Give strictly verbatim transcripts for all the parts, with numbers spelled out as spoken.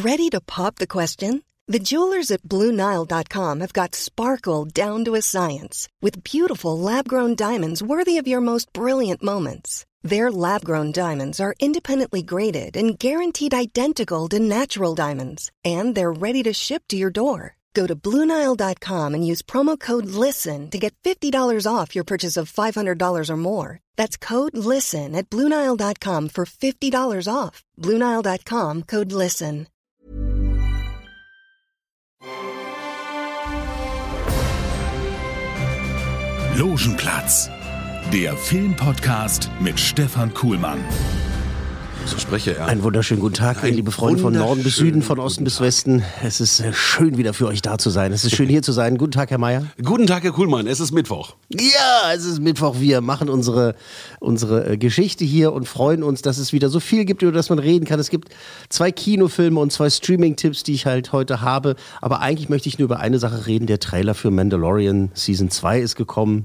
Ready to pop the question? The jewelers at Blue Nile dot com have got sparkle down to a science with beautiful lab-grown diamonds worthy of your most brilliant moments. Their lab-grown diamonds are independently graded and guaranteed identical to natural diamonds, and they're ready to ship to your door. Go to Blue Nile dot com and use promo code LISTEN to get fifty dollars off your purchase of five hundred dollars or more. That's code LISTEN at Blue Nile dot com for fifty dollars off. Blue Nile dot com, code LISTEN. Logenplatz, der Filmpodcast mit Stefan Kuhlmann. So spreche er. Einen wunderschönen guten Tag, Ein liebe Freunde von Norden bis Süden, von Osten bis Westen. Es ist schön, wieder für euch da zu sein. Es ist schön, hier zu sein. Guten Tag, Herr Meier. Guten Tag, Herr Kuhlmann. Es ist Mittwoch. Ja, es ist Mittwoch. Wir machen unsere, unsere Geschichte hier und freuen uns, dass es wieder so viel gibt, über das man reden kann. Es gibt zwei Kinofilme und zwei Streaming-Tipps, die ich halt heute habe. Aber eigentlich möchte ich nur über eine Sache reden. Der Trailer für Mandalorian Season zwei ist gekommen.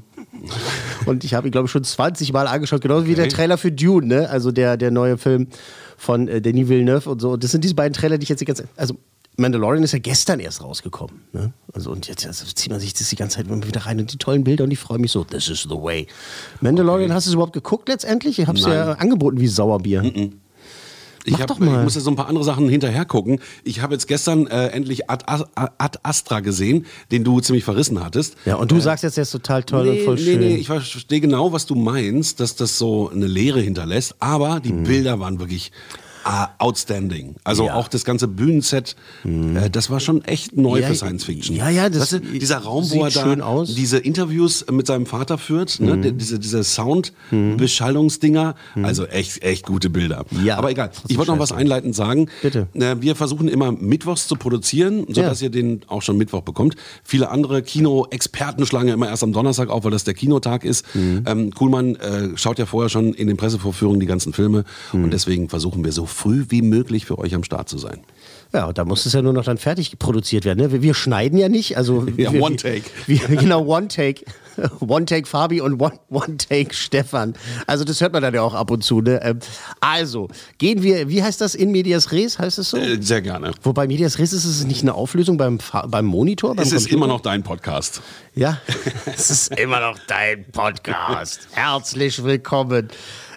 Und ich habe ihn, glaube ich, schon zwanzig Mal angeschaut, genauso okay. wie der Trailer für Dune, ne? Also der, der neue Film von äh, Denis Villeneuve und so. Und das sind diese beiden Trailer, die ich jetzt die ganze Zeit. Also Mandalorian ist ja gestern erst rausgekommen. Ne? Also und jetzt also zieht man sich das die ganze Zeit immer wieder rein und die tollen Bilder und ich freue mich so. This is the way. Mandalorian, okay. Hast du es überhaupt geguckt letztendlich? Ich habe es ja angeboten wie Sauerbier. Mm-mm. Ich, hab, ich muss ja so ein paar andere Sachen hinterher gucken. Ich habe jetzt gestern äh, endlich Ad, Ad Astra gesehen, den du ziemlich verrissen hattest. Ja, und du äh, sagst jetzt, der ist total toll nee, und voll nee, schön. Nee, ich verstehe genau, was du meinst, dass das so eine Leere hinterlässt. Aber die mhm. Bilder waren wirklich uh, outstanding. Also ja. auch das ganze Bühnenset, mhm. äh, das war schon echt neu ja, für Science Fiction. Ja, ja, das weißt du, dieser Raum, sieht wo er da schön aus. diese Interviews mit seinem Vater führt, mhm. ne, diese, diese Sound-Beschallungsdinger, mhm. also echt, echt gute Bilder. Ja, aber egal, ich wollte noch was einleitend sagen. Bitte. Äh, wir versuchen immer mittwochs zu produzieren, sodass ja. ihr den auch schon Mittwoch bekommt. Viele andere Kino-Experten schlagen ja immer erst am Donnerstag auf, weil das der Kinotag ist. Mhm. Ähm, Kuhlmann äh, schaut ja vorher schon in den Pressevorführungen die ganzen Filme mhm. und deswegen versuchen wir so früh wie möglich für euch am Start zu sein. Ja, da muss es ja nur noch dann fertig produziert werden. Ne? Wir, wir schneiden ja nicht. Also ja, wir, One Take. Wir, genau, One Take. One Take Fabi und One, One Take Stefan. Also das hört man dann ja auch ab und zu. Ne? Also, gehen wir, wie heißt das, in medias res, heißt es so? Äh, sehr gerne. Wobei medias res ist es nicht eine Auflösung beim, beim Monitor? Beim es ist Computer? immer noch dein Podcast. Ja, es ist immer noch dein Podcast. Herzlich willkommen.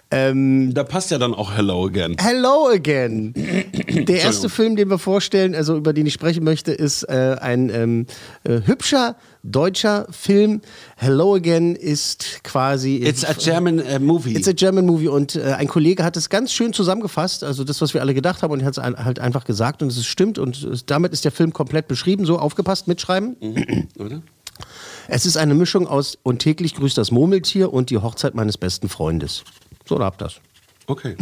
Ähm, da passt ja dann auch Hello Again. Hello Again. Der erste Film, den wir vorstellen, also über den ich sprechen möchte, ist äh, ein ähm, äh, hübscher deutscher Film. Hello Again ist quasi... It's a German uh, movie. It's a German movie und äh, ein Kollege hat es ganz schön zusammengefasst, also das, was wir alle gedacht haben und er hat es halt einfach gesagt und es stimmt und damit ist der Film komplett beschrieben. So, aufgepasst, mitschreiben. Mhm. Oder? Es ist eine Mischung aus Und täglich grüßt das Murmeltier und Die Hochzeit meines besten Freundes. So, da habt das. Okay.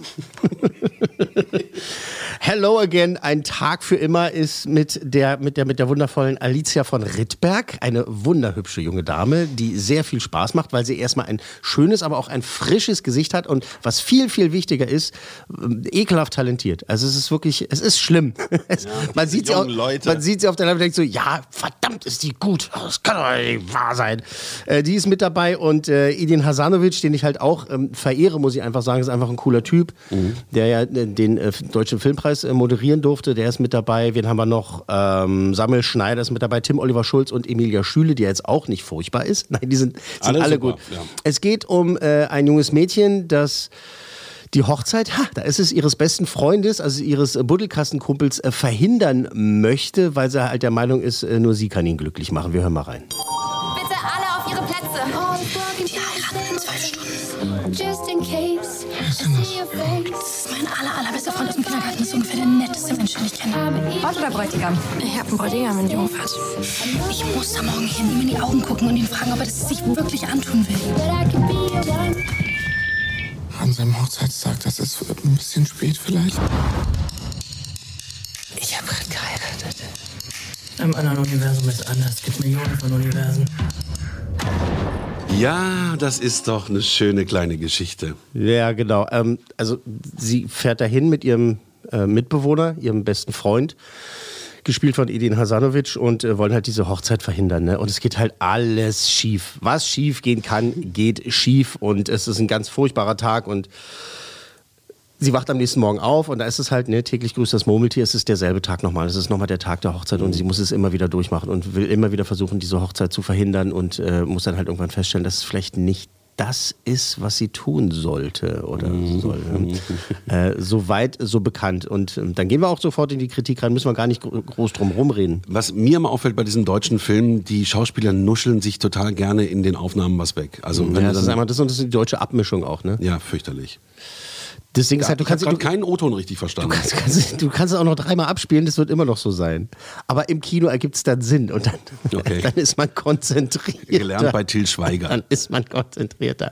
Hello Again, ein Tag für immer ist mit der, mit der, mit der wundervollen Alicia von Rittberg, eine wunderhübsche junge Dame, die sehr viel Spaß macht, weil sie erstmal ein schönes, aber auch ein frisches Gesicht hat und was viel, viel wichtiger ist, ekelhaft talentiert. Also es ist wirklich, es ist schlimm. Es, ja, man, sieht sie auch, man sieht sie auf der Leinwand und denkt so, ja, verdammt ist die gut, das kann doch nicht wahr sein. Äh, die ist mit dabei und äh, Edin Hasanovic, den ich halt auch ähm, verehre, muss ich einfach sagen, ist einfach ein cooler Typ, mhm. der ja den äh, Deutschen Filmpreis äh, moderieren durfte, der ist mit dabei. Wen haben wir noch? Ähm, Samuel Schneider ist mit dabei, Tim Oliver Schulz und Emilia Schüle, die jetzt auch nicht furchtbar ist. Nein, die sind, sind alle, alle gut. Ja. Es geht um äh, ein junges Mädchen, das die Hochzeit, ha, da ist es, ihres besten Freundes, also ihres Buddelkassenkumpels, äh, verhindern möchte, weil sie halt der Meinung ist, äh, nur sie kann ihn glücklich machen. Wir hören mal rein. Bitte alle auf ihre Plätze. Die heiraten in zwölf Stunden. Just in case. Das ist mein aller, allerbester Freund aus dem Kindergarten. Das ist ungefähr der netteste Mensch, den ich kenne. Was oder Bräutigam? Ich hab einen Bräutigam in Jungfahrt. Ich muss da morgen hin, ihm in die Augen gucken und ihn fragen, ob er das sich wirklich antun will. An seinem Hochzeitstag, das ist ein bisschen spät vielleicht. Ich hab gerade geheiratet. Im anderen Universum ist anders. Es gibt Millionen von Universen. Ja, das ist doch eine schöne kleine Geschichte. Ja, genau. Ähm, also sie fährt dahin mit ihrem äh, Mitbewohner, ihrem besten Freund, gespielt von Edin Hasanovic und äh, wollen halt diese Hochzeit verhindern. Ne? Und es geht halt alles schief. Was schief gehen kann, geht schief und es ist ein ganz furchtbarer Tag und sie wacht am nächsten Morgen auf und da ist es halt, ne, täglich grüßt das Murmeltier, es ist derselbe Tag nochmal. Es ist nochmal der Tag der Hochzeit und sie muss es immer wieder durchmachen und will immer wieder versuchen, diese Hochzeit zu verhindern und äh, muss dann halt irgendwann feststellen, dass es vielleicht nicht das ist, was sie tun sollte oder Mhm. soll. äh, so weit, so bekannt. Und ähm, dann gehen wir auch sofort in die Kritik rein, müssen wir gar nicht gro- groß drum rumreden. Was mir immer auffällt bei diesen deutschen Filmen, die Schauspieler nuscheln sich total gerne in den Aufnahmen was weg. Also wenn Ja, du das ist dann, einmal das und das ist die deutsche Abmischung auch, ne? ja, fürchterlich. Das Ding ist Ja, halt, du ich habe kannst, gerade du, keinen O-Ton richtig verstanden. du, kannst, kannst, du kannst es auch noch dreimal abspielen, das wird immer noch so sein. Aber im Kino ergibt es dann Sinn und dann, Okay. dann ist man konzentriert. Gelernt bei Til Schweiger. Dann ist man konzentrierter.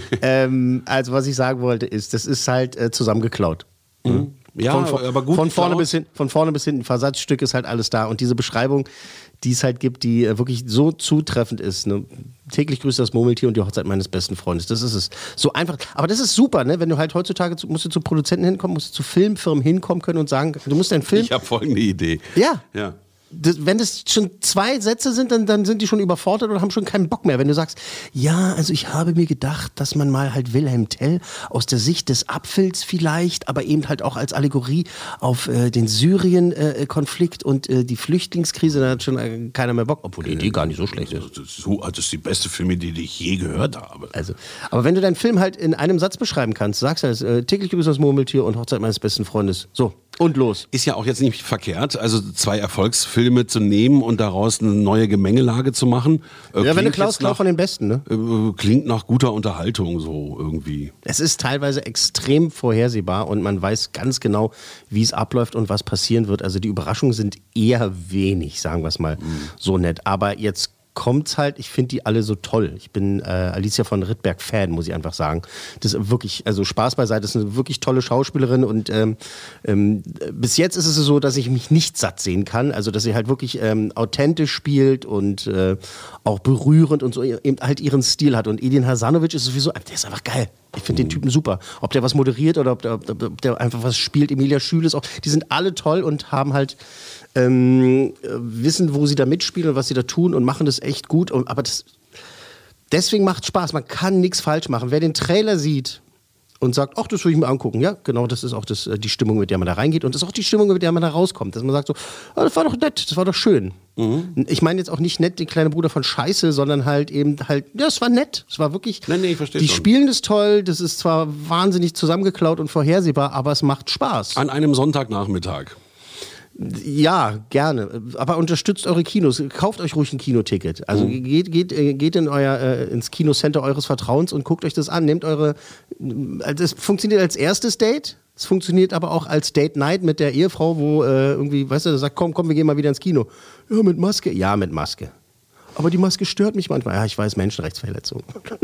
ähm, also was ich sagen wollte ist, das ist halt äh, zusammengeklaut. Mhm. Ja, von, vor- aber gut von vorne geklaut. bis hin, von vorne bis hinten, Versatzstück ist halt alles da. Und diese Beschreibung, die es halt gibt, die äh, wirklich so zutreffend ist. Ne? Täglich grüßt das Murmeltier und die Hochzeit meines besten Freundes. Das ist es. So einfach. Aber das ist super, ne? Wenn du halt heutzutage zu, musst du zu Produzenten hinkommen, musst du zu Filmfirmen hinkommen können und sagen, du musst deinen Film. Ich habe folgende Idee. Ja. Ja. Das, wenn das schon zwei Sätze sind, dann, dann sind die schon überfordert und haben schon keinen Bock mehr. Wenn du sagst, ja, also ich habe mir gedacht, dass man mal halt Wilhelm Tell aus der Sicht des Apfels vielleicht, aber eben halt auch als Allegorie auf äh, den Syrien-Konflikt äh, und äh, die Flüchtlingskrise, da hat schon äh, keiner mehr Bock, obwohl die Idee gar nicht so schlecht ist. Das ist, so, das ist die beste Filmidee, die ich je gehört habe. Also, aber wenn du deinen Film halt in einem Satz beschreiben kannst, sagst du, halt, äh, täglich grüßt das Murmeltier und Hochzeit meines besten Freundes. So, und los. Ist ja auch jetzt nicht verkehrt, also zwei Erfolgsfilme zu nehmen und daraus eine neue Gemengelage zu machen. Äh, Ja, wenn du klingt Klaus jetzt Klau nach- von den Besten, ne? äh, Klingt nach guter Unterhaltung so irgendwie. Es ist teilweise extrem vorhersehbar und man weiß ganz genau, wie es abläuft und was passieren wird. Also die Überraschungen sind eher wenig, sagen wir es mal so nett. Aber jetzt kommt's halt, ich finde die alle so toll. Ich bin äh, Alicia von Rittberg Fan, muss ich einfach sagen. Das ist wirklich, also Spaß beiseite, das ist eine wirklich tolle Schauspielerin und ähm, ähm, bis jetzt ist es so, dass ich mich nicht satt sehen kann. Also dass sie halt wirklich ähm, authentisch spielt und äh, auch berührend und so eben halt ihren Stil hat. Und Edin Hasanovic ist sowieso, der ist einfach geil. Ich finde den Typen super. Ob der was moderiert oder ob der, ob der einfach was spielt. Emilia Schüle ist auch, die sind alle toll und haben halt ähm, wissen, wo sie da mitspielen und was sie da tun und machen das echt gut. Und, aber das, deswegen macht Spaß. Man kann nichts falsch machen. Wer den Trailer sieht und sagt, ach, das will ich mir angucken. Ja, genau, das ist auch das, die Stimmung, mit der man da reingeht. Und das ist auch die Stimmung, mit der man da rauskommt. Dass man sagt so, ah, das war doch nett, das war doch schön. Mhm. Ich meine jetzt auch nicht nett den kleinen Bruder von Scheiße, sondern halt eben halt, ja, es war nett. Es war wirklich, Nee, nee, ich verstehe die schon. spielen das toll, das ist zwar wahnsinnig zusammengeklaut und vorhersehbar, aber es macht Spaß. An einem Sonntagnachmittag. Ja, gerne. Aber unterstützt eure Kinos. Kauft euch ruhig ein Kinoticket. Also Mhm. geht, geht, äh, geht in euer, äh, ins Kinocenter eures Vertrauens und guckt euch das an. Nehmt eure. Also es funktioniert als erstes Date. Es funktioniert aber auch als Date Night mit der Ehefrau, wo äh, irgendwie, weißt du, da sagt, komm, komm, wir gehen mal wieder ins Kino. Ja, mit Maske? Ja, mit Maske. Aber die Maske stört mich manchmal. Ja, ich weiß, Menschenrechtsverletzung.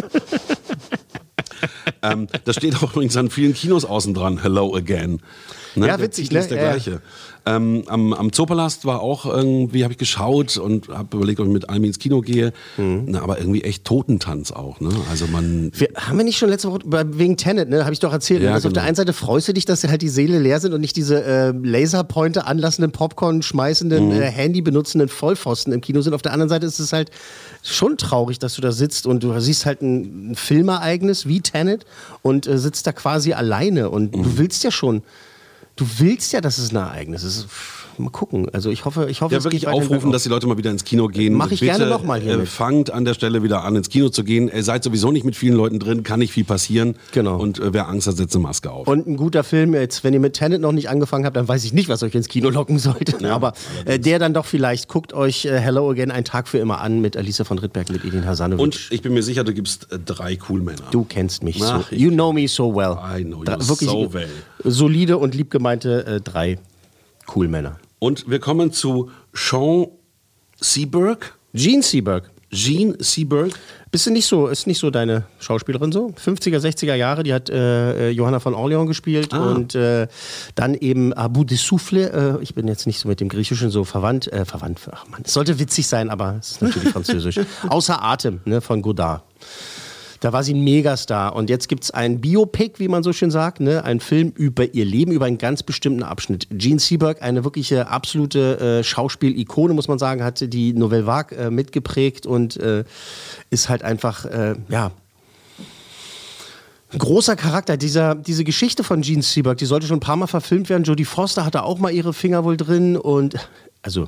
Ähm, das steht auch übrigens an vielen Kinos außen dran. Hello again. Ne? Ja, Der witzig, Titel ist ne? der Ja. gleiche. Ähm, am, am Zoopalast war auch irgendwie, habe ich geschaut und habe überlegt, ob ich mit Almi ins Kino gehe. Mhm. Na, aber irgendwie echt Totentanz auch. Ne? Also man. Wir, haben wir nicht schon letzte Woche bei- wegen Tenet, ne, habe ich doch erzählt. Ja, ne? Also auf genau. der einen Seite freust du dich, dass halt die Seele leer sind und nicht diese äh, Laserpointer anlassenden, Popcorn schmeißenden, Mhm. äh, Handy benutzenden Vollpfosten im Kino sind. Auf der anderen Seite ist es halt schon traurig, dass du da sitzt und du siehst halt ein, ein Filmereignis wie Tenet und äh, sitzt da quasi alleine und Mhm. du willst ja schon, du willst ja, dass es ein Ereignis ist. Mal gucken. Also ich hoffe, ich hoffe, Ja, es wirklich geht weiterhin aufrufen, bergauf. dass die Leute mal wieder ins Kino gehen. Mach ich Bitte, gerne noch mal hiermit. Äh, fangt an der Stelle wieder an, ins Kino zu gehen. Ihr seid sowieso nicht mit vielen Leuten drin, kann nicht viel passieren. Genau. Und äh, wer Angst hat, setzt eine Maske auf. Und ein guter Film, jetzt, wenn ihr mit Tenet noch nicht angefangen habt, dann weiß ich nicht, was euch ins Kino locken sollte. Ja, Aber äh, der dann doch vielleicht, guckt euch äh, Hello Again, ein Tag für immer an mit Alicia von Rittberg, mit Edin Hasanovic. Und ich bin mir sicher, du gibst äh, drei Cool-Männer. Du kennst mich Ach, so. ich- You know me so well. I know you Dra- wirklich so well. solide und liebgemeinte äh, drei cool Männer. Und wir kommen zu Sean Seberg. Gene Seberg. Gene Seberg. Bist du nicht so, ist nicht so deine Schauspielerin so? fünfziger, sechziger Jahre, die hat äh, äh, Johanna von Orleans gespielt Ah. und äh, dann eben Abu de Souffle. Äh, ich bin jetzt nicht so mit dem Griechischen so verwandt. Äh, verwandt, ach Mann, es sollte witzig sein, aber es ist natürlich französisch. Außer Atem, ne, von Godard. Da war sie ein Megastar. Und jetzt gibt es ein Biopic, wie man so schön sagt, ne? Ein Film über ihr Leben, über einen ganz bestimmten Abschnitt. Gene Seberg, eine wirkliche absolute äh, Schauspielikone, muss man sagen, hat die Nouvelle Vague äh, mitgeprägt und äh, ist halt einfach, äh, ja, Großer Charakter, dieser, diese Geschichte von Gene Seberg, die sollte schon ein paar Mal verfilmt werden. Jodie Foster hatte auch mal ihre Finger wohl drin und also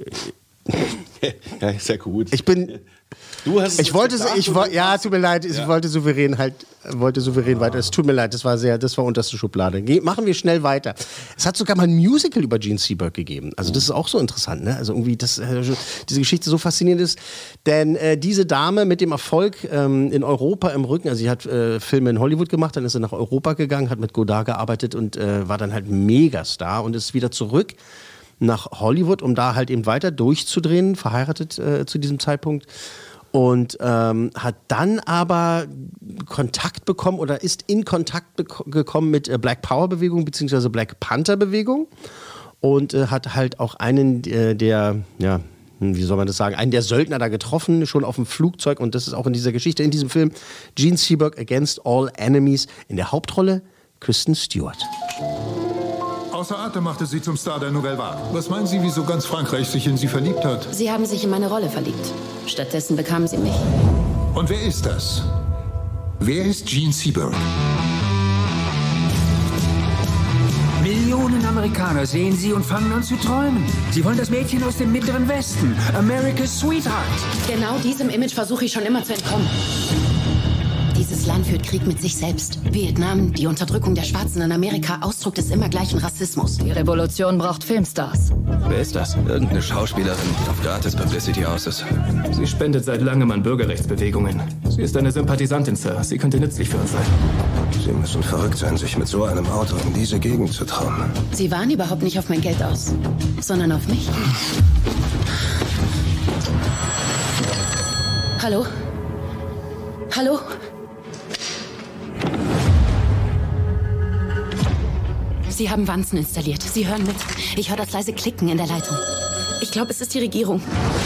ja, ist ja gut. ich bin Du hast es ich wollte, gedacht, ich wollte, ja, tut mir leid, ich Ja. wollte souverän halt, wollte souverän weiter. Es tut mir leid, das war sehr, das war unterste Schublade. Ge- machen wir schnell weiter. Es hat sogar mal ein Musical über Gene Seberg gegeben. Also das ist auch so interessant, ne? Also irgendwie, dass äh, diese Geschichte so faszinierend ist, denn äh, diese Dame mit dem Erfolg ähm, in Europa im Rücken, also sie hat äh, Filme in Hollywood gemacht, dann ist sie nach Europa gegangen, hat mit Godard gearbeitet und äh, war dann halt Megastar und ist wieder zurück nach Hollywood, um da halt eben weiter durchzudrehen, verheiratet äh, zu diesem Zeitpunkt. Und ähm, hat dann aber Kontakt bekommen oder ist in Kontakt beko- gekommen mit äh, Black Power Bewegung bzw. Black Panther Bewegung und äh, hat halt auch einen äh, der, ja, wie soll man das sagen, einen der Söldner da getroffen, schon auf dem Flugzeug und das ist auch in dieser Geschichte, in diesem Film, Gene Seberg Against All Enemies, in der Hauptrolle Kristen Stewart. Außer Atem machte sie zum Star der Nouvelle Vague. Was meinen Sie, wieso ganz Frankreich sich in sie verliebt hat? Sie haben sich in meine Rolle verliebt. Stattdessen bekamen sie mich. Und wer ist das? Wer ist Gene Seberg? Millionen Amerikaner sehen sie und fangen an zu träumen. Sie wollen das Mädchen aus dem Mittleren Westen. America's Sweetheart. Genau diesem Image versuche ich schon immer zu entkommen. Dieses Land führt Krieg mit sich selbst. Vietnam, die Unterdrückung der Schwarzen in Amerika, Ausdruck des immer gleichen Rassismus. Die Revolution braucht Filmstars. Wer ist das? Irgendeine Schauspielerin, die auf gratis Publicity aus ist. Sie spendet seit langem an Bürgerrechtsbewegungen. Sie ist eine Sympathisantin, Sir. Sie könnte nützlich für uns sein. Sie müssen verrückt sein, sich mit so einem Auto in diese Gegend zu trauen. Sie waren überhaupt nicht auf mein Geld aus, sondern auf mich. Hallo? Hallo? Sie haben Wanzen installiert. Sie hören mit. Ich höre das leise Klicken in der Leitung. Ich glaube, es ist die Regierung.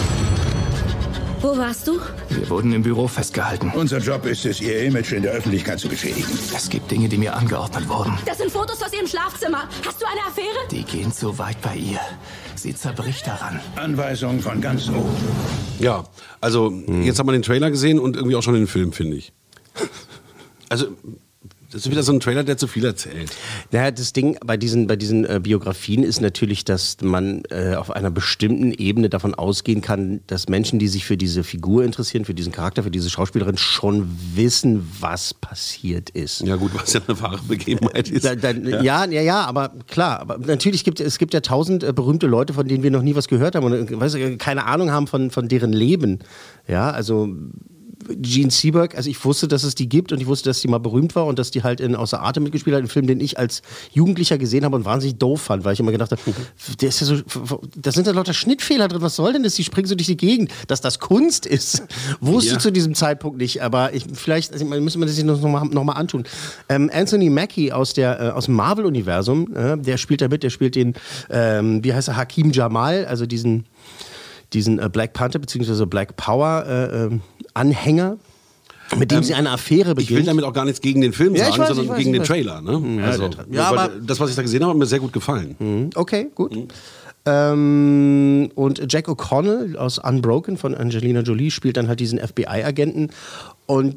Wo warst du? Wir wurden im Büro festgehalten. Unser Job ist es, Ihr Image in der Öffentlichkeit zu beschädigen. Es gibt Dinge, die mir angeordnet wurden. Das sind Fotos aus Ihrem Schlafzimmer. Hast du eine Affäre? Die gehen zu weit bei ihr. Sie zerbricht daran. Anweisungen von ganz oben. Ja, also jetzt haben wir den Trailer gesehen und irgendwie auch schon den Film, finde ich. Also das ist wieder so ein Trailer, der zu viel erzählt. Naja, das Ding bei diesen, bei diesen äh, Biografien ist natürlich, dass man äh, auf einer bestimmten Ebene davon ausgehen kann, dass Menschen, die sich für diese Figur interessieren, für diesen Charakter, für diese Schauspielerin, schon wissen, was passiert ist. Ja gut, was ja eine wahre Begebenheit ist. Da, da, ja. ja, ja, ja, aber klar, aber natürlich gibt es gibt ja tausend äh, berühmte Leute, von denen wir noch nie was gehört haben und äh, weiß, äh, keine Ahnung haben von, von deren Leben. Ja, also Gene Seberg, also ich wusste, dass es die gibt und ich wusste, dass sie mal berühmt war und dass die halt in Außer Atem mitgespielt hat, einen Film, den ich als Jugendlicher gesehen habe und wahnsinnig doof fand, weil ich immer gedacht habe, der ist ja so, da sind ja lauter Schnittfehler drin, was soll denn das? Die springen so durch die Gegend. Dass das Kunst ist, wusste ja. zu diesem Zeitpunkt nicht, aber ich, vielleicht also, müssen wir das sich noch mal, noch mal antun. Ähm, Anthony Mackie aus, der, äh, aus dem Marvel-Universum, äh, der spielt da mit, der spielt den, ähm, wie heißt er, Hakim Jamal, also diesen diesen äh, Black Panther bzw. Black Power äh, äh, Anhänger, mit dem ähm, sie eine Affäre beginnt. Ich will damit auch gar nichts gegen den Film ja, sagen, weiß, sondern weiß, gegen den weiß. Trailer. Ne? Ja, also, ja, aber das, was ich da gesehen habe, hat mir sehr gut gefallen. Mhm. Okay, gut. Mhm. Ähm, und Jack O'Connell aus Unbroken von Angelina Jolie spielt dann halt diesen F B I-Agenten und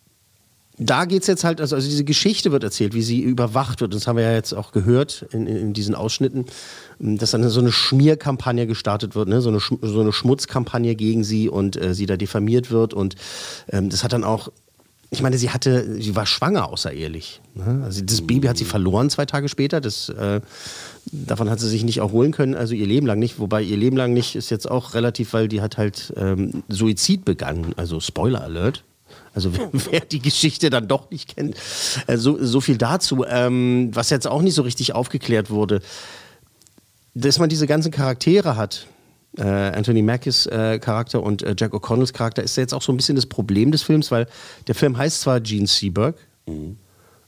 da geht es jetzt halt, also, also diese Geschichte wird erzählt, wie sie überwacht wird. Das haben wir ja jetzt auch gehört in, in, in diesen Ausschnitten, dass dann so eine Schmierkampagne gestartet wird, ne? so, eine, so eine Schmutzkampagne gegen sie und äh, sie da diffamiert wird. Und ähm, das hat dann auch, ich meine, sie hatte, sie war schwanger außerehelich. Ne? Also das Baby hat sie verloren zwei Tage später. Das, äh, davon hat sie sich nicht erholen können, also ihr Leben lang nicht. Wobei ihr Leben lang nicht ist jetzt auch relativ, weil die hat halt ähm, Suizid begangen. Also Spoiler Alert. Also wer, wer die Geschichte dann doch nicht kennt, äh, so, so viel dazu. Ähm, was jetzt auch nicht so richtig aufgeklärt wurde, dass man diese ganzen Charaktere hat, äh, Anthony Mackies äh, Charakter und äh, Jack O'Connells Charakter, ist ja jetzt auch so ein bisschen das Problem des Films, weil der Film heißt zwar Gene Seberg, mhm.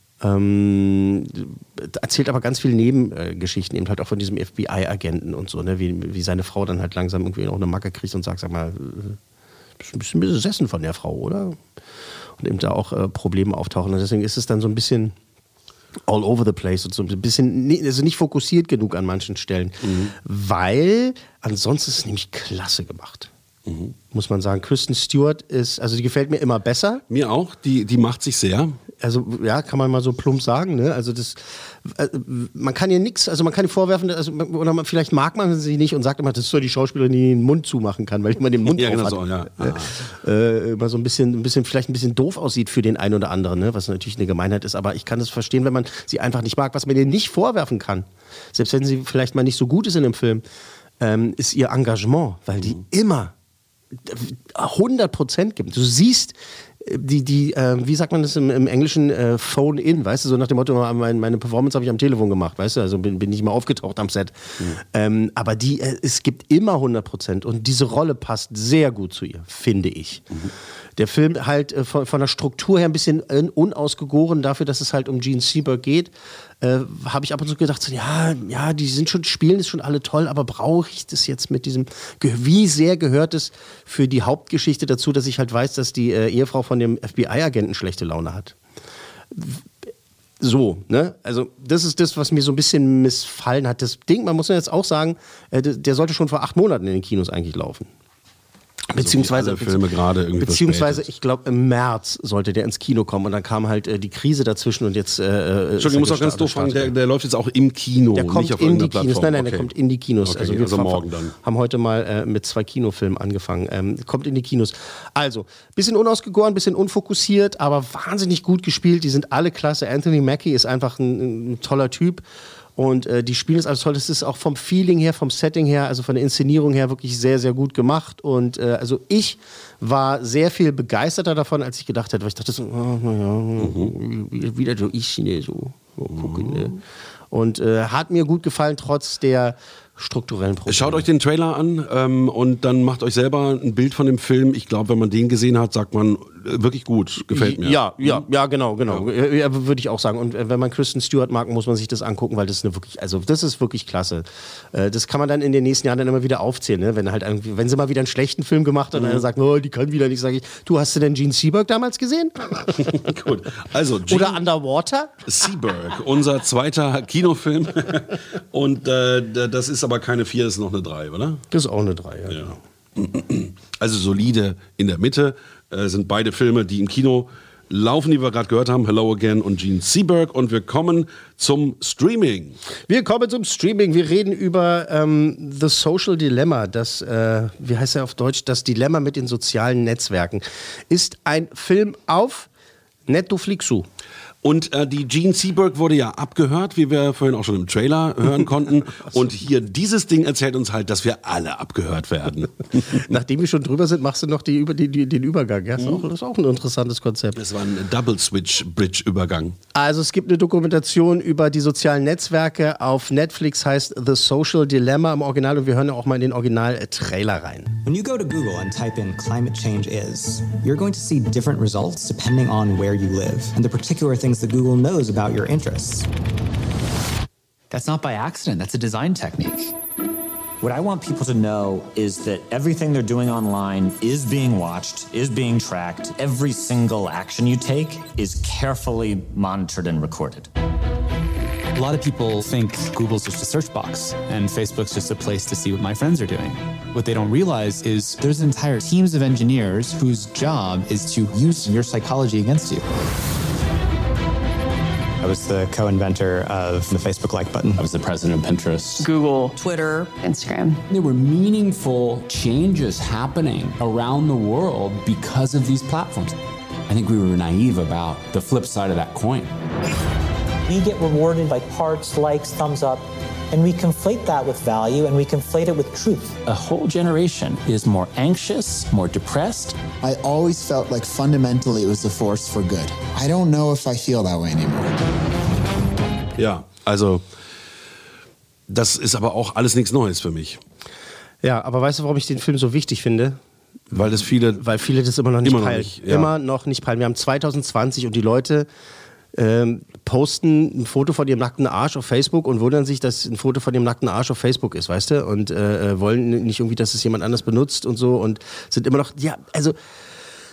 ähm, erzählt aber ganz viele Nebengeschichten, eben halt auch von diesem F B I-Agenten und so, ne? wie, wie seine Frau dann halt langsam irgendwie auch eine Macke kriegt und sagt, sag mal, bist ein bisschen besessen von der Frau, oder? Und eben da auch äh, Probleme auftauchen. Und deswegen ist es dann so ein bisschen all over the place und so ein bisschen, also nicht fokussiert genug an manchen Stellen. Mhm. Weil ansonsten ist es nämlich klasse gemacht. Mhm. Muss man sagen. Kristen Stewart ist, also die gefällt mir immer besser. Mir auch, die, die macht sich sehr. Also ja, kann man mal so plump sagen, ne? Also das, äh, man kann ihr nichts, also man kann ihr vorwerfen, also, oder man, vielleicht mag man sie nicht und sagt immer, das ist so die Schauspielerin, die den Mund zumachen kann, weil immer den Mund ja, auf genau hat. so, ja. Äh, äh, immer so ein bisschen, ein bisschen, vielleicht ein bisschen doof aussieht für den einen oder anderen, ne? Was natürlich eine Gemeinheit ist, aber ich kann das verstehen, wenn man sie einfach nicht mag. Was man ihr nicht vorwerfen kann, selbst wenn sie vielleicht mal nicht so gut ist in dem Film, ähm, ist ihr Engagement, weil die mhm. immer hundert Prozent gibt. Du siehst die, die äh, wie sagt man das im, im Englischen, äh, Phone-in, weißt du, so nach dem Motto, meine, meine Performance habe ich am Telefon gemacht, weißt du, also bin, bin nicht mal aufgetaucht am Set. Mhm. Ähm, aber die, äh, es gibt immer hundert Prozent und diese Rolle passt sehr gut zu ihr, finde ich. Mhm. Der Film halt äh, von, von der Struktur her ein bisschen unausgegoren dafür, dass es halt um Gene Seberg geht, äh, habe ich ab und zu gedacht, so, ja, ja, die sind schon, spielen ist schon alle toll, aber brauche ich das jetzt mit diesem, wie sehr gehört es für die Hauptgeschichte dazu, dass ich halt weiß, dass die äh, Ehefrau von dem F B I-Agenten schlechte Laune hat. So, ne? Also das ist das, was mir so ein bisschen missfallen hat. Das Ding, man muss ja jetzt auch sagen, äh, der sollte schon vor acht Monaten in den Kinos eigentlich laufen. Also beziehungsweise Filme gerade irgendwie beziehungsweise ich glaube im März sollte der ins Kino kommen und dann kam halt äh, die Krise dazwischen und jetzt äh, Entschuldigung, ich muss auch ganz doof fragen, der, der läuft jetzt auch im Kino, der kommt nicht auf in die Plattform. Kinos. Nein, nein, okay. der kommt in die Kinos. Okay, also wir also morgen dann. haben heute mal äh, mit zwei Kinofilmen angefangen. Ähm, kommt in die Kinos. Also, bisschen unausgegoren, bisschen unfokussiert, aber wahnsinnig gut gespielt. Die sind alle klasse. Anthony Mackie ist einfach ein, ein toller Typ. Und äh, die spielen es alles toll. Das ist auch vom Feeling her, vom Setting her, also von der Inszenierung her wirklich sehr, sehr gut gemacht. Und äh, also ich war sehr viel begeisterter davon, als ich gedacht hätte. Weil ich dachte so, oh, naja, mhm. wieder so ich, ne, so, so gucken, ne. Und äh, hat mir gut gefallen, trotz der strukturellen Probleme. Schaut euch den Trailer an ähm, und dann macht euch selber ein Bild von dem Film. Ich glaube, wenn man den gesehen hat, sagt man, äh, wirklich gut, gefällt mir. Ja, ja, ja, genau, genau. Ja. Ja, würde ich auch sagen. Und wenn man Kristen Stewart mag, muss man sich das angucken, weil das ist eine wirklich, also das ist wirklich klasse. Äh, das kann man dann in den nächsten Jahren dann immer wieder aufzählen, ne? Wenn halt irgendwie, wenn sie mal wieder einen schlechten Film gemacht hat und mhm. einer sagt, oh, die kann wieder nicht, sage ich, du, hast du denn Gene Seberg damals gesehen? Gut. Also Gene Oder Underwater? Seberg, unser zweiter Kinofilm. Und äh, das ist aber keine vier, das ist noch eine drei, oder? Das ist auch eine drei, ja. ja. Also solide in der Mitte äh, sind beide Filme, die im Kino laufen, die wir gerade gehört haben, Hello Again und Gene Seberg. Und wir kommen zum Streaming. Wir kommen zum Streaming. Wir reden über ähm, The Social Dilemma. Das, äh, wie heißt er auf Deutsch? Das Dilemma mit den sozialen Netzwerken. Ist ein Film auf Netflix. Und äh, die Gene Seberg wurde ja abgehört, wie wir vorhin auch schon im Trailer hören konnten. Und hier dieses Ding erzählt uns halt, dass wir alle abgehört werden. Nachdem wir schon drüber sind, machst du noch die, die, die, den Übergang. Ja, das, ist auch, das ist auch ein interessantes Konzept. Das war ein Double-Switch-Bridge-Übergang. Also es gibt eine Dokumentation über die sozialen Netzwerke auf Netflix, heißt The Social Dilemma im Original. Und wir hören auch mal in den Original-Trailer rein. When you go to Google and type in climate change is, you're going to see different results depending on where you live and the particular things that Google knows about your interests. That's not by accident. That's a design technique. What I want people to know is that everything they're doing online is being watched, is being tracked. Every single action you take is carefully monitored and recorded. A lot of people think Google's just a search box and Facebook's just a place to see what my friends are doing. What they don't realize is there's entire teams of engineers whose job is to use your psychology against you. I was the co-inventor of the Facebook like button. I was the president of Pinterest, Google, Twitter, Instagram. There were meaningful changes happening around the world because of these platforms. I think we were naive about the flip side of that coin. We get rewarded by hearts, likes, thumbs up, and we conflate that with value and we conflate it with truth. A whole generation is more anxious, more depressed. I always felt like fundamentally it was a force for good. I don't know if I feel that way anymore. Ja, also das ist aber auch alles nichts Neues für mich. Ja, aber weißt du, warum ich den Film so wichtig finde? Weil das viele, weil viele das immer noch nicht immer peilen. Noch nicht, ja. Immer noch nicht peilen. Wir haben zwanzig zwanzig und die Leute ähm, posten ein Foto von ihrem nackten Arsch auf Facebook und wundern sich, dass ein Foto von ihrem nackten Arsch auf Facebook ist, weißt du? Und äh, wollen nicht irgendwie, dass es jemand anders benutzt und so und sind immer noch, ja, also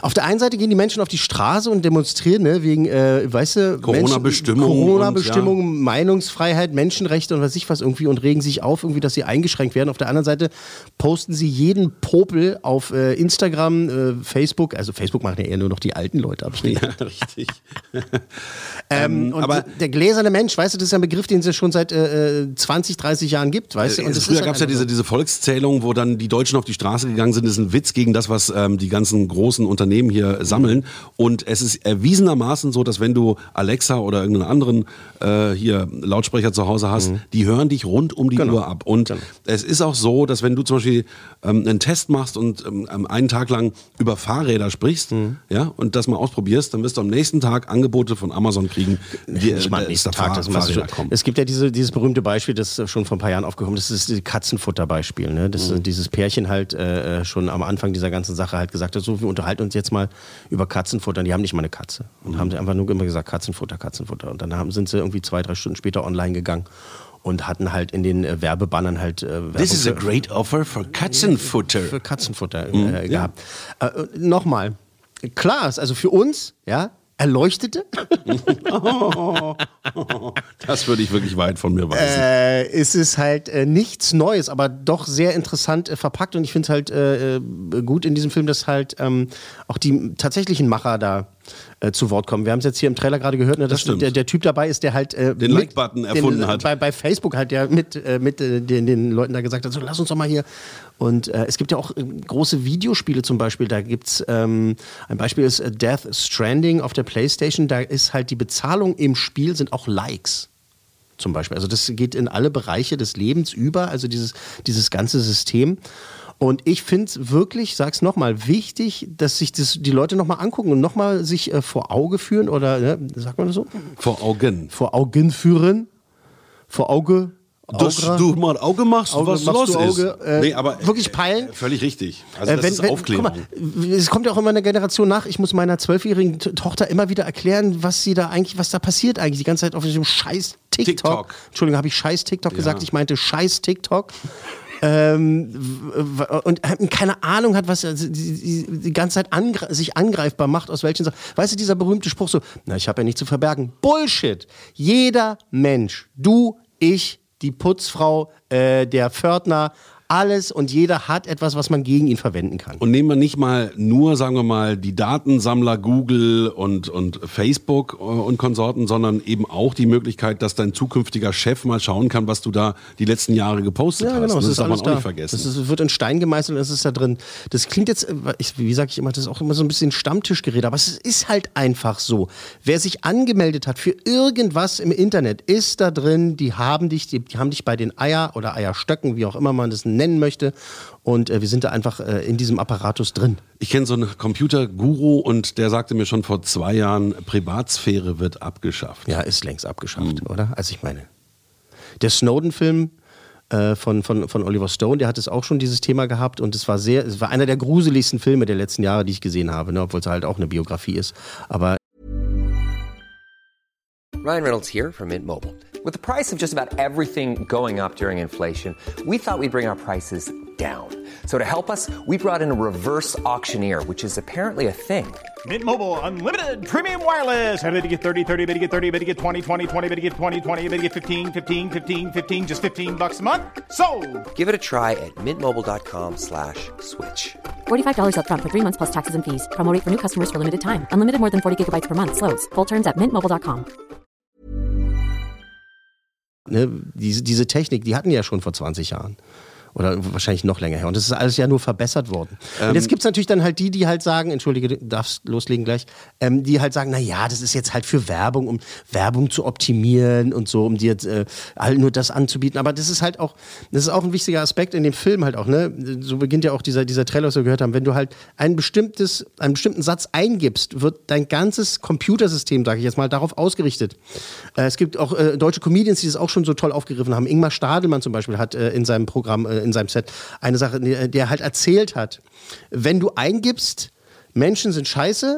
Auf der einen Seite gehen die Menschen auf die Straße und demonstrieren, ne, wegen, äh, weißt du, Corona-Bestimmung, Corona-Bestimmung, ja. Meinungsfreiheit, Menschenrechte und was ich was irgendwie und regen sich auf, irgendwie, dass sie eingeschränkt werden. Auf der anderen Seite posten sie jeden Popel auf äh, Instagram, äh, Facebook, also Facebook machen ja eher nur noch die alten Leute ab. Ja, richtig. ähm, und aber der gläserne Mensch, weißt du, das ist ja ein Begriff, den es ja schon seit äh, zwanzig, dreißig Jahren gibt, weißt du? Und äh, früher gab es ja diese, diese Volkszählung, wo dann die Deutschen auf die Straße gegangen sind. Das ist ein Witz gegen das, was ähm, die ganzen großen Unternehmen hier sammeln. Und es ist erwiesenermaßen so, dass wenn du Alexa oder irgendeinen anderen äh, hier Lautsprecher zu Hause hast, mhm. die hören dich rund um die genau. Uhr ab. Und genau. es ist auch so, dass wenn du zum Beispiel ähm, einen Test machst und ähm, einen Tag lang über Fahrräder sprichst, mhm. ja, und das mal ausprobierst, dann wirst du am nächsten Tag Angebote von Amazon kriegen, die ich meine, nächsten Tag, Fahr- das Fahrräder kommen. Es gibt ja diese, dieses berühmte Beispiel, das schon vor ein paar Jahren aufgekommen ist, das ist das Katzenfutterbeispiel. Ne? Das, mhm. Dieses Pärchen halt äh, schon am Anfang dieser ganzen Sache halt gesagt hat, so, wir unterhalten uns jetzt mal über Katzenfutter. Und die haben nicht mal eine Katze. Und mhm. haben sie einfach nur immer gesagt, Katzenfutter, Katzenfutter. Und dann haben, sind sie irgendwie zwei, drei Stunden später online gegangen und hatten halt in den äh, Werbebannern halt äh, Werbung This is a great offer for Katzenfutter. Für Katzenfutter äh, mhm. gehabt. Ja. Äh, Nochmal, klar ist also für uns, ja, Erleuchtete? oh, oh, das würde ich wirklich weit von mir weisen. Äh, es ist halt äh, nichts Neues, aber doch sehr interessant äh, verpackt. Und ich finde es halt äh, gut in diesem Film, dass halt ähm, auch die tatsächlichen Macher da äh, zu Wort kommen. Wir haben es jetzt hier im Trailer gerade gehört, ne, dass das der, der Typ dabei ist, der halt äh, den Like-Button erfunden den, hat. Bei, bei Facebook halt, der mit, äh, mit äh, den, den Leuten da gesagt hat, so lass uns doch mal hier. Und äh, es gibt ja auch äh, große Videospiele zum Beispiel. Da gibt es ähm, ein Beispiel ist äh, Death Stranding auf der PlayStation. Da ist halt die Bezahlung im Spiel sind auch Likes. Zum Beispiel. Also das geht in alle Bereiche des Lebens über, also dieses, dieses ganze System. Und ich finde es wirklich, sag's nochmal, wichtig, dass sich das, die Leute nochmal angucken und nochmal sich äh, vor Auge führen oder, ne, sagt man das so? Vor Augen. Vor Augen führen. Vor Auge. Dass du mal Auge machst, Auge, was machst los du Auge, ist. Äh, nee, aber wirklich peilen. Äh, völlig richtig. Also äh, das wenn, ist wenn, Aufklärung. Guck mal, es kommt ja auch immer eine Generation nach. Ich muss meiner zwölfjährigen Tochter immer wieder erklären, was sie da eigentlich, was da passiert eigentlich die ganze Zeit auf diesem scheiß TikTok. TikTok. Entschuldigung, habe ich scheiß TikTok ja. gesagt? Ich meinte scheiß TikTok. ähm, und keine Ahnung hat, was er die, die, die ganze Zeit angre- sich angreifbar macht, aus welchen Sachen. Weißt du, dieser berühmte Spruch so, na, ich habe ja nichts zu verbergen. Bullshit. Jeder Mensch, du, ich, die Putzfrau, äh, der Pförtner, alles und jeder hat etwas, was man gegen ihn verwenden kann. Und nehmen wir nicht mal nur, sagen wir mal, die Datensammler Google und, und Facebook und Konsorten, sondern eben auch die Möglichkeit, dass dein zukünftiger Chef mal schauen kann, was du da die letzten Jahre gepostet ja, hast. Genau, das, das darf man auch da. nicht vergessen. Das ist, wird in Stein gemeißelt und es ist da drin. Das klingt jetzt, ich, wie sage ich immer, das ist auch immer so ein bisschen Stammtischgerede, aber es ist halt einfach so. Wer sich angemeldet hat für irgendwas im Internet, ist da drin, die haben dich, die, die haben dich bei den Eier oder Eierstöcken, wie auch immer man das nennen möchte. Und äh, wir sind da einfach äh, in diesem Apparatus drin. Ich kenne so einen Computerguru und der sagte mir schon vor zwei Jahren, Privatsphäre wird abgeschafft. Ja, ist längst abgeschafft, mhm. oder? Also ich meine, der Snowden-Film äh, von, von, von Oliver Stone, der hat es auch schon dieses Thema gehabt und es war sehr, es war einer der gruseligsten Filme der letzten Jahre, die ich gesehen habe, ne? Obwohl es halt auch eine Biografie ist. Aber Ryan Reynolds here from Mint Mobile. With the price of just about everything going up during inflation, we thought we'd bring our prices down. So to help us, we brought in a reverse auctioneer, which is apparently a thing. Mint Mobile Unlimited Premium Wireless. How to get thirty, thirty, how to get thirty, how to get twenty, twenty, twenty, how to get twenty, twenty, how to get fifteen, fifteen, fifteen, fifteen, just fifteen bucks a month? Sold! Give it a try at mintmobile.com slash switch. forty-five dollars up front for three months plus taxes and fees. Promo rate for new customers for limited time. Unlimited more than forty gigabytes per month. Slows full terms at mint mobile dot com. Ne, diese, diese Technik, die hatten wir ja schon vor zwanzig Jahren. Oder wahrscheinlich noch länger her. Und das ist alles ja nur verbessert worden. Ähm, und jetzt gibt es natürlich dann halt die, die halt sagen, entschuldige, du darfst loslegen gleich, ähm, die halt sagen, na ja, das ist jetzt halt für Werbung, um Werbung zu optimieren und so, um dir jetzt äh, halt nur das anzubieten. Aber das ist halt auch, das ist auch ein wichtiger Aspekt in dem Film halt auch, ne? So beginnt ja auch dieser, dieser Trailer, was wir gehört haben. Wenn du halt ein bestimmtes, einen bestimmten Satz eingibst, wird dein ganzes Computersystem, sage ich jetzt mal, darauf ausgerichtet. Äh, es gibt auch äh, deutsche Comedians, die das auch schon so toll aufgegriffen haben. Ingmar Stadelmann zum Beispiel hat äh, in seinem Programm äh, in seinem Set eine Sache, der halt erzählt hat, wenn du eingibst, Menschen sind scheiße,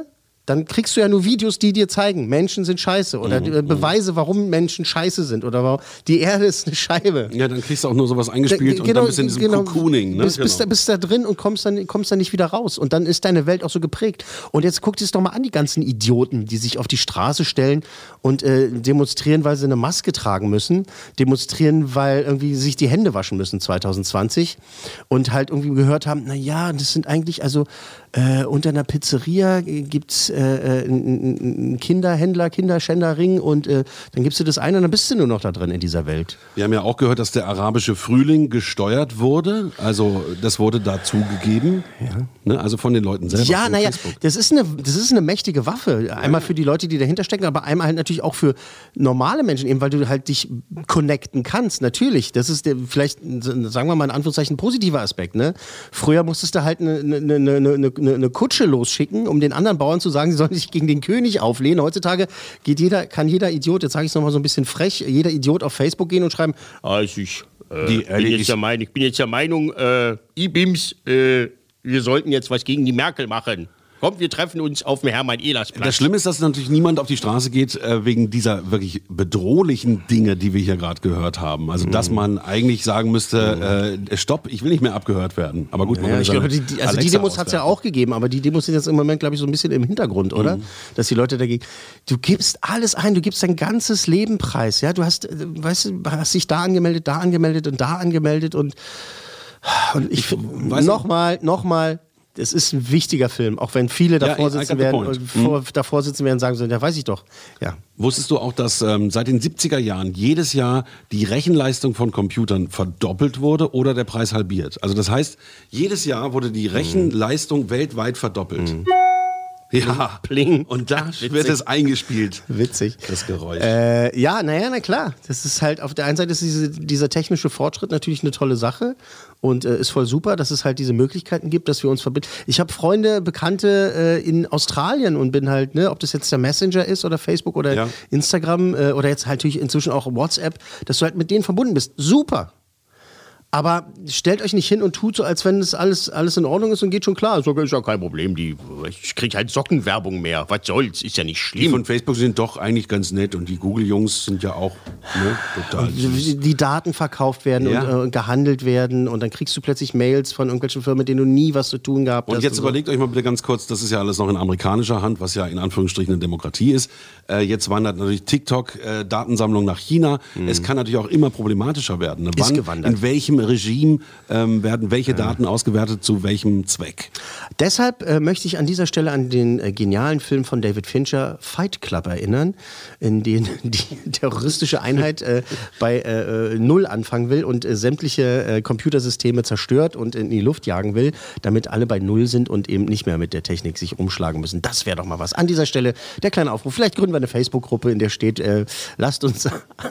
dann kriegst du ja nur Videos, die dir zeigen, Menschen sind scheiße oder Mhm. Beweise, warum Menschen scheiße sind oder warum die Erde ist eine Scheibe. Ja, dann kriegst du auch nur sowas eingespielt Da- und dann bist du in diesem genau. Cocooning. Ne? Bist, bist, da, bist da drin und kommst dann, kommst dann nicht wieder raus. Und dann ist deine Welt auch so geprägt. Und jetzt guck dir es doch mal an, die ganzen Idioten, die sich auf die Straße stellen und äh, demonstrieren, weil sie eine Maske tragen müssen. Demonstrieren, weil irgendwie sich die Hände waschen müssen zwanzig zwanzig. Und halt irgendwie gehört haben, naja, das sind eigentlich, also äh, unter einer Pizzeria gibt es äh, einen, einen Kinderhändler, Kinderschänderring und äh, dann gibst du das ein und dann bist du nur noch da drin in dieser Welt. Wir haben ja auch gehört, dass der arabische Frühling gesteuert wurde. Also das wurde dazugegeben. Ja. Ne? Also von den Leuten selber. Ja, von naja, Facebook. das ist, eine, das ist eine mächtige Waffe. Einmal für die Leute, die dahinter stecken, aber einmal halt natürlich auch für normale Menschen, eben weil du halt dich connecten kannst. Natürlich, das ist der, vielleicht, sagen wir mal in Anführungszeichen, positiver Aspekt. Ne? Früher musstest du halt eine, eine, eine, eine, eine Kutsche losschicken, um den anderen Bauern zu sagen, sie sollen sich gegen den König auflehnen. Heutzutage geht jeder, kann jeder Idiot, jetzt sage ich es nochmal so ein bisschen frech, jeder Idiot auf Facebook gehen und schreiben, also ich, äh, Die- bin, jetzt der Meinung, ich bin jetzt der Meinung, äh, I B I M S, äh, wir sollten jetzt was gegen die Merkel machen. Kommt, wir treffen uns auf dem Hermann-Ehlers-Platz. Das Schlimme ist, dass natürlich niemand auf die Straße geht äh, wegen dieser wirklich bedrohlichen Dinge, die wir hier gerade gehört haben. Also, dass man eigentlich sagen müsste, äh, stopp, ich will nicht mehr abgehört werden. Aber gut, man Ja, kann ich seine glaube, die, die, also die Alexa Demos hat es ja auswerten. auch gegeben, aber die Demos sind jetzt im Moment, glaube ich, so ein bisschen im Hintergrund, oder? Mhm. Dass die Leute dagegen. Du gibst alles ein, du gibst dein ganzes Leben preis. Ja? Du hast, äh, weißt du, hast dich da angemeldet, da angemeldet und da angemeldet und, und ich finde, nochmal, nochmal. Es ist ein wichtiger Film, auch wenn viele Ja, davor I- I got sitzen the werden, point. und vor, Mhm. davor sitzen werden und sagen so, ja, weiß ich doch. Ja. Wusstest du auch, dass ähm, seit den siebziger Jahren jedes Jahr die Rechenleistung von Computern verdoppelt wurde oder der Preis halbiert? Also das heißt, jedes Jahr wurde die Rechenleistung mhm. weltweit verdoppelt. Mhm. Ja, Pling. Und da Witzig. wird es eingespielt. Witzig. Das Geräusch. Äh, ja, naja, na klar. Das ist halt, auf der einen Seite ist diese, dieser technische Fortschritt natürlich eine tolle Sache und äh, ist voll super, dass es halt diese Möglichkeiten gibt, dass wir uns verbinden. Ich habe Freunde, Bekannte äh, in Australien und bin halt, ne, ob das jetzt der Messenger ist oder Facebook oder Ja. Instagram äh, oder jetzt halt natürlich inzwischen auch WhatsApp, dass du halt mit denen verbunden bist. Super. Aber stellt euch nicht hin und tut so, als wenn das alles, alles in Ordnung ist und geht schon klar. So ist ja kein Problem. Die, ich kriege halt Sockenwerbung mehr. Was soll's? Ist ja nicht Die schlimm. von Facebook sind doch eigentlich ganz nett und die Google-Jungs sind ja auch ne, total süß. Die Daten verkauft werden Ja. und äh, gehandelt werden und dann kriegst du plötzlich Mails von irgendwelchen Firmen, mit denen du nie was zu tun gehabt hast. Und jetzt so. überlegt euch mal bitte ganz kurz, das ist ja alles noch in amerikanischer Hand, was ja in Anführungsstrichen eine Demokratie ist. Äh, jetzt wandert natürlich TikTok-Datensammlung nach China. Es kann natürlich auch immer problematischer werden. Ne? Mhm. Ist Wann, gewandert. in welchem Regime ähm, werden welche Daten ausgewertet, zu welchem Zweck? Deshalb äh, möchte ich an dieser Stelle an den äh, genialen Film von David Fincher, Fight Club, erinnern, in dem die terroristische Einheit äh, bei äh, äh, Null anfangen will und äh, sämtliche äh, Computersysteme zerstört und in die Luft jagen will, damit alle bei Null sind und eben nicht mehr mit der Technik sich umschlagen müssen. Das wäre doch mal was. An dieser Stelle der kleine Aufruf. Vielleicht gründen wir eine Facebook-Gruppe, in der steht, äh, lasst uns,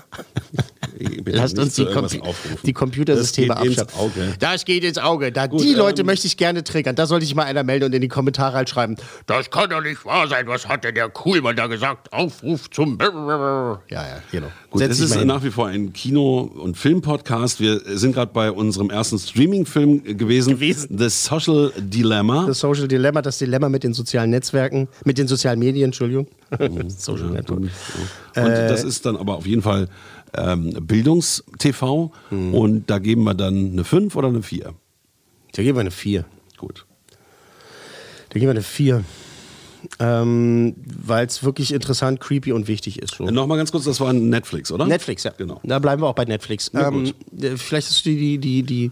lasst uns die, Compu die Computersysteme Das geht ins abschaffen. Auge. Das geht ins Auge. Da, Gut, die Leute ähm, möchte ich gerne triggern. Da sollte ich mal einer melden und in die Kommentare halt schreiben, das kann doch nicht wahr sein. Was hat denn der Kuhlmann da gesagt? Aufruf zum... Ja, ja, genau. Gut, Setz es dich ist mal hin. nach wie vor ein Kino- und Film-Podcast. Wir sind gerade bei unserem ersten Streaming-Film gewesen, Gewesen. The Social Dilemma. Das Social Dilemma, das Dilemma mit den sozialen Netzwerken, mit den sozialen Medien, Entschuldigung. Social Network. Und das ist dann aber auf jeden Fall ähm, Bildungs-T V und da geben wir dann eine fünf oder eine vier. Da geben wir eine vier. Gut. Da geben wir eine vier. Ähm, weil es wirklich interessant, creepy und wichtig ist. So. Nochmal ganz kurz, das war Netflix, oder? Netflix, ja. Genau. Da bleiben wir auch bei Netflix. Na Ähm, äh, vielleicht hast du die, die, die,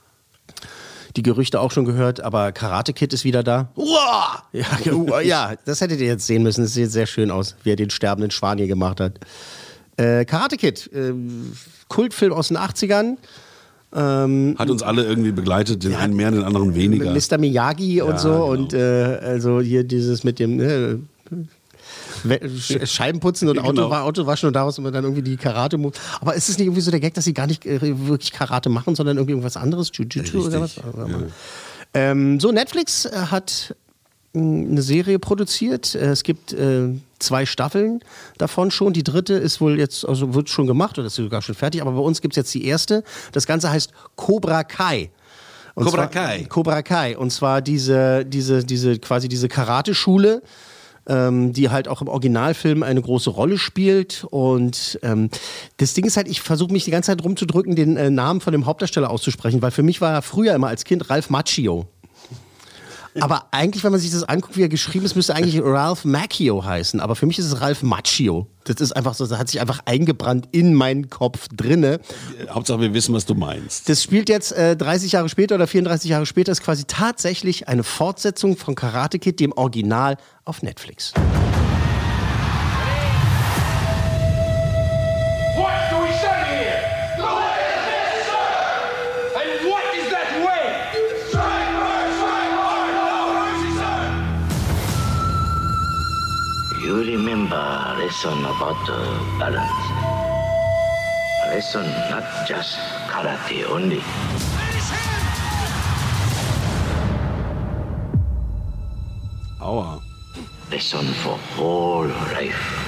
die Gerüchte auch schon gehört, aber Karate Kid ist wieder da. Uah! Ja, ge- ja, das hättet ihr jetzt sehen müssen. Das sieht sehr schön aus, wie er den sterbenden Schwan hier gemacht hat. Äh, Karate Kid, äh, Kultfilm aus den achtzigern. Ähm, Hat uns alle irgendwie begleitet, den einen mehr, den anderen weniger. Mister Miyagi und Ja, so genau. und äh, also hier dieses mit dem äh, We- Sch- Scheibenputzen und Auto, Genau. Autowaschen und daraus immer dann irgendwie die Karate. Aber ist es nicht irgendwie so der Gag, dass sie gar nicht äh, wirklich Karate machen, sondern irgendwie irgendwas anderes, Jiu-Jitsu oder was? Ja. Ähm, so, Netflix äh, hat mh, eine Serie produziert. Äh, Es gibt äh, zwei Staffeln davon schon. Die dritte ist wohl jetzt, also wird schon gemacht oder ist sogar schon fertig, aber bei uns gibt es jetzt die erste. Das Ganze heißt Cobra Kai. Und Cobra zwar, Kai. Cobra Kai. Und zwar diese, diese, diese, quasi diese Karate-Schule, ähm, die halt auch im Originalfilm eine große Rolle spielt. Und ähm, das Ding ist halt, ich versuche mich die ganze Zeit rumzudrücken, den äh, Namen von dem Hauptdarsteller auszusprechen, weil für mich war er früher immer als Kind Ralph Macchio. Aber eigentlich, wenn man sich das anguckt, wie er geschrieben ist, müsste eigentlich Ralph Macchio heißen. Aber für mich ist es Ralph Macchio. Das ist einfach so, das hat sich einfach eingebrannt in meinen Kopf drinne. Hauptsache, wir wissen, was du meinst. Das spielt jetzt äh, dreißig Jahre später oder vierunddreißig Jahre später, ist quasi tatsächlich eine Fortsetzung von Karate Kid, dem Original auf Netflix. What do we study here? The way of this, sir! And what is that way? Strike hard, strike hard, no mercy, sir! You remember lesson about uh, balance. A lesson not just karate only. Aua. Lesson for whole life.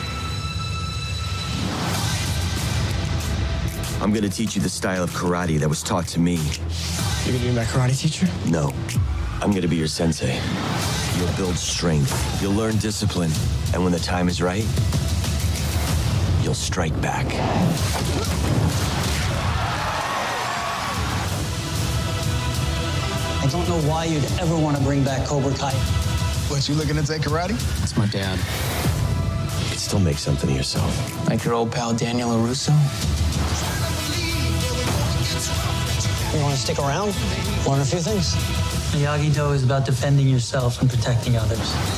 I'm gonna teach you the style of karate that was taught to me. You're gonna be my karate teacher? No, I'm gonna be your sensei. You'll build strength, you'll learn discipline, and when the time is right, you'll strike back. I don't know why you'd ever want to bring back Cobra Kai. What, you looking to take karate? It's my dad. You can still make something of yourself. Like your old pal Daniel LaRusso? You want to stick around? Learn a few things? Miyagi-Do is about defending yourself and protecting others.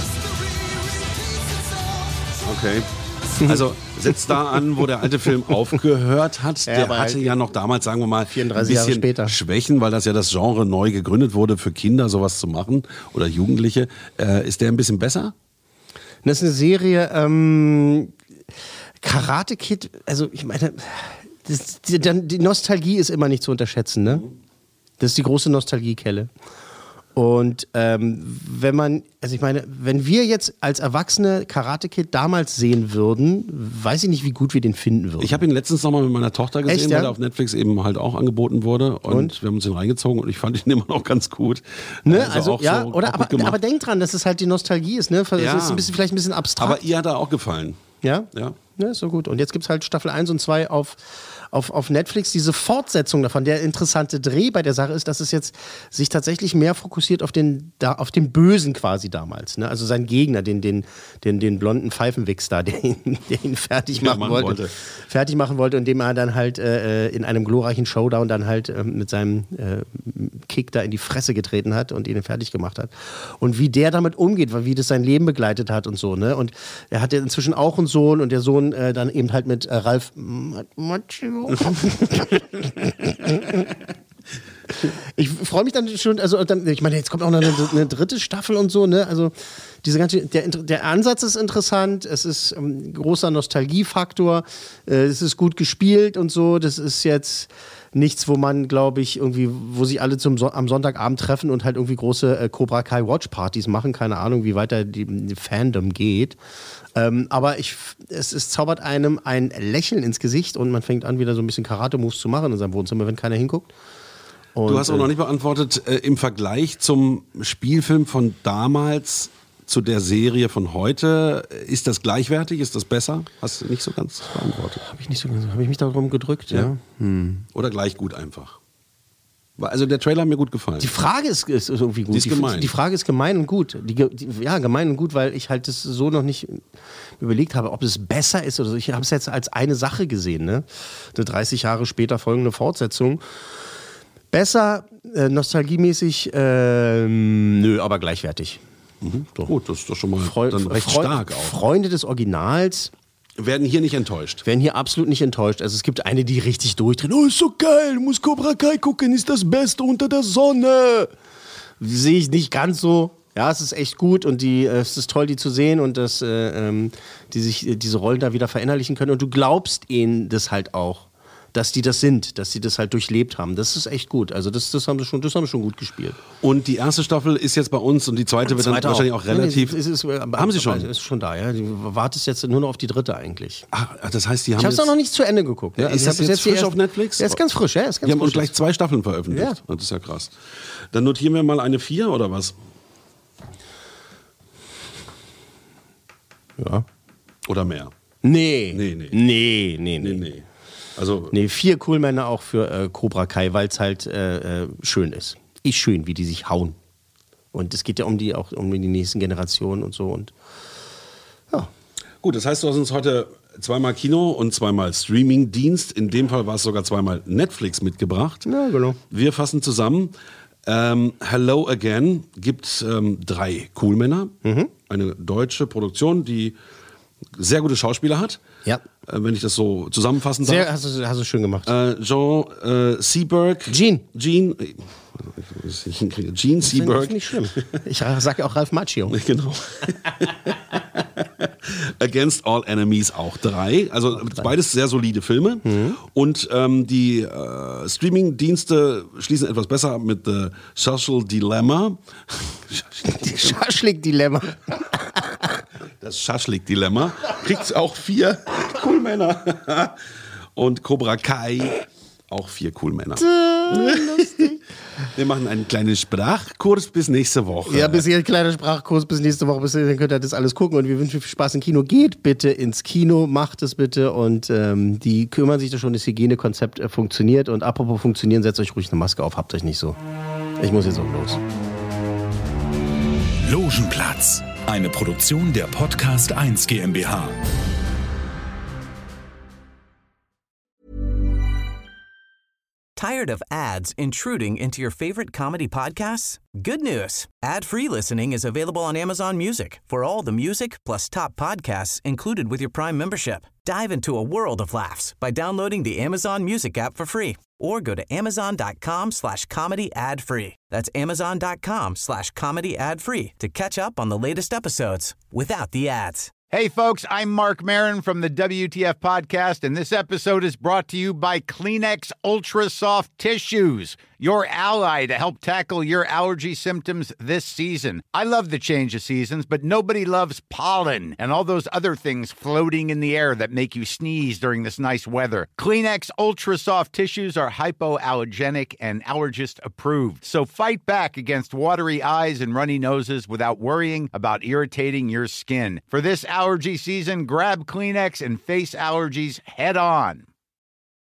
Okay. Also setzt da an, wo der alte Film aufgehört hat. Der Ja, hatte ja noch damals, sagen wir mal, ein vierunddreißig Jahre bisschen später. Schwächen, weil das ja das Genre neu gegründet wurde, für Kinder sowas zu machen oder Jugendliche. Äh, ist der ein bisschen besser? Das ist eine Serie, ähm, Karate Kid, also ich meine, das, die, die Nostalgie ist immer nicht zu unterschätzen, ne? Das ist die große Nostalgiekelle. Und ähm, wenn man, also ich meine, wenn wir jetzt als Erwachsene Karate Kid damals sehen würden, weiß ich nicht, wie gut wir den finden würden. Ich habe ihn letztens nochmal mit meiner Tochter gesehen, Echt, weil ja? er auf Netflix eben halt auch angeboten wurde. Und, Und? wir haben uns den reingezogen und ich fand ihn immer noch ganz gut. Ne? Also Also, auch ja, so, oder auch aber, gut gemacht. aber denk dran, dass es halt die Nostalgie ist, ne? Das Ja. ist ein bisschen, vielleicht ein bisschen abstrakt. Aber ihr hat er auch gefallen. Ja? Ja. Ja, ist so gut. Und jetzt gibt es halt Staffel eins und zwei auf, auf, auf Netflix. Diese Fortsetzung davon, der interessante Dreh bei der Sache ist, dass es jetzt sich tatsächlich mehr fokussiert auf den, da, auf den Bösen quasi damals. Ne? Also seinen Gegner, den, den, den, den blonden Pfeifenwichs da, der ihn, der ihn fertig machen, machen wollte, wollte. Fertig machen wollte und dem er dann halt äh, in einem glorreichen Showdown dann halt äh, mit seinem äh, Kick da in die Fresse getreten hat und ihn fertig gemacht hat. Und wie der damit umgeht, wie das sein Leben begleitet hat und so. Ne? Und er hat ja inzwischen auch einen Sohn und der Sohn äh, dann eben halt mit äh, Ralph Macchio. Ich freue mich dann schon, also dann, ich meine, jetzt kommt auch noch eine, eine dritte Staffel und so, ne? Also diese ganze, der, der Ansatz ist interessant, es ist ein großer Nostalgiefaktor, äh, es ist gut gespielt und so, das ist jetzt nichts, wo man, glaube ich, irgendwie, wo sich alle zum so- am Sonntagabend treffen und halt irgendwie große äh, Cobra Kai Watch-Partys machen, keine Ahnung, wie weiter die, die Fandom geht. Ähm, aber ich, es, es zaubert einem ein Lächeln ins Gesicht und man fängt an, wieder so ein bisschen Karate-Moves zu machen in seinem Wohnzimmer, wenn keiner hinguckt. Und, du hast auch noch äh, nicht beantwortet, äh, im Vergleich zum Spielfilm von damals zu der Serie von heute, ist das gleichwertig, ist das besser? Hast du nicht so ganz beantwortet. Habe ich nicht so ganz, habe ich mich darum gedrückt, ja. ja. Hm. Oder gleich gut einfach. Also der Trailer hat mir gut gefallen. Die Frage ist, ist irgendwie gut. Die ist gemein. Die, die Frage ist gemein und gut. Die, die, ja, gemein und gut, weil ich halt das so noch nicht überlegt habe, ob es besser ist oder so. Ich habe es jetzt als eine Sache gesehen, ne? Eine dreißig Jahre später folgende Fortsetzung. Besser, äh, nostalgiemäßig, äh, nö, aber gleichwertig. Mhm. Gut, das ist doch schon mal Freu dann recht Freu stark auch. Freunde des Originals werden hier nicht enttäuscht. Werden hier absolut nicht enttäuscht. Also es gibt eine, die richtig durchdreht. Oh, ist so geil, du musst Cobra Kai gucken, ist das Beste unter der Sonne. Sehe ich nicht ganz so. Ja, es ist echt gut und die, äh, es ist toll, die zu sehen und dass äh, ähm, die sich äh, diese Rollen da wieder verinnerlichen können. Und du glaubst ihnen das halt auch, dass die das sind, dass sie das halt durchlebt haben. Das ist echt gut. Also das, das haben sie schon, das haben sie schon gut gespielt. Und die erste Staffel ist jetzt bei uns und die zweite wird dann Zweite wahrscheinlich auch, auch relativ. Nee, es ist, es ist, haben sie schon? Ist schon da, ja. Du wartest jetzt nur noch auf die dritte eigentlich. Ach, das heißt, die haben ich habe es jetzt- auch noch nicht zu Ende geguckt. Ne? Ja, ist Also das ich hab jetzt bis die frisch erste- auf Netflix? Ja, ist ganz frisch, ja. Ist ganz Die haben uns frisch. gleich zwei Staffeln veröffentlicht. Ja. Das ist ja krass. Dann notieren wir mal eine vier oder was? Ja. Oder mehr? Nee. Nee, nee. Nee, nee, nee. nee, nee. Also, nee, vier Coolmänner auch für äh, Cobra Kai, weil es halt äh, äh, schön ist. Ist schön, wie die sich hauen. Und es geht ja um die auch um die nächsten Generationen und so. Und ja. Gut, das heißt, du hast uns heute zweimal Kino und zweimal Streaming-Dienst. In dem Fall war es sogar zweimal Netflix mitgebracht. Ja, genau. Wir fassen zusammen. Ähm, Hello Again gibt ähm, drei Coolmänner. Mhm. Eine deutsche Produktion, die sehr gute Schauspieler hat. Ja. Äh, wenn ich das so zusammenfassen darf. Sehr, hast du, hast du schön gemacht. Äh, Jean äh, Seberg. Gene. Gene. Gene Seberg. Das ist nicht schlimm. Ich sage ja auch Ralph Macchio. Genau. Against All Enemies auch drei. Also auch drei. Beides sehr solide Filme. Mhm. Und ähm, die äh, Streaming-Dienste schließen etwas besser ab mit The Social Dilemma. Schaschlik-Dilemma. Das Schaschlik-Dilemma. Kriegt auch vier Coolmänner. Und Cobra Kai auch vier Coolmänner. Lustig. Wir machen einen kleinen Sprachkurs bis nächste Woche. Ja, bis hier ein kleiner Sprachkurs bis nächste Woche. Bis dann könnt ihr das alles gucken. Und wir wünschen viel Spaß im Kino. Geht bitte ins Kino, macht es bitte. Und ähm, die kümmern sich da schon, das Hygienekonzept äh, funktioniert. Und apropos funktionieren, setzt euch ruhig eine Maske auf. Habt euch nicht so. Ich muss jetzt auch los. Logenplatz. Eine Produktion der Podcast eins GmbH. Tired of ads intruding into your favorite comedy podcasts? Good news. Ad-free listening is available on Amazon Music for all the music plus top podcasts included with your Prime membership. Dive into a world of laughs by downloading the Amazon Music app for free or go to amazon.com slash comedy ad free. That's amazon.com slash comedy ad free to catch up on the latest episodes without the ads. Hey, folks, I'm Mark Maron from the W T F Podcast, and this episode is brought to you by Kleenex Ultra Soft Tissues, your ally to help tackle your allergy symptoms this season. I love the change of seasons, but nobody loves pollen and all those other things floating in the air that make you sneeze during this nice weather. Kleenex Ultra Soft Tissues are hypoallergenic and allergist approved, so fight back against watery eyes and runny noses without worrying about irritating your skin. For this allergy season, grab Kleenex and face allergies head on.